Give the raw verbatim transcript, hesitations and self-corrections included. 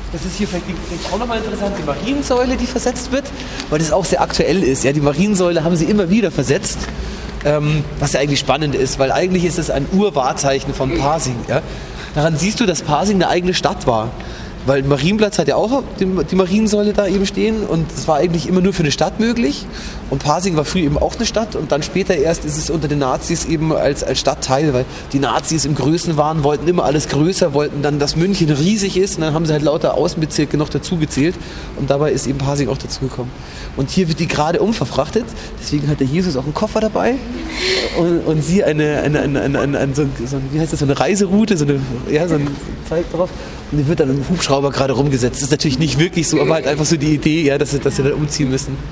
Das ist hier vielleicht auch nochmal interessant, die Mariensäule, die versetzt wird, weil das auch sehr aktuell ist. Ja, die Mariensäule haben sie immer wieder versetzt, ähm, was ja eigentlich spannend ist, weil eigentlich ist es ein Urwahrzeichen von Pasing. Ja. Daran siehst du, dass Pasing eine eigene Stadt war. Weil Marienplatz hat ja auch die, die Mariensäule da eben stehen und das war eigentlich immer nur für eine Stadt möglich. Und Pasing war früher eben auch eine Stadt und dann später erst ist es unter den Nazis eben als, als Stadtteil, weil die Nazis im Größenwahn wollten immer alles größer, wollten dann, dass München riesig ist und dann haben sie halt lauter Außenbezirke noch dazugezählt und dabei ist eben Pasing auch dazugekommen. Und hier wird die gerade umverfrachtet, deswegen hat der Jesus auch einen Koffer dabei und, und sie eine, eine, eine, eine, eine, eine so, so, wie heißt das, so eine Reiseroute, so eine, ja, so ein Zeig drauf. Und die wird dann im Hubschrauber gerade rumgesetzt. Das ist natürlich nicht wirklich so, aber halt einfach so die Idee, ja, dass sie, dass sie dann umziehen müssen.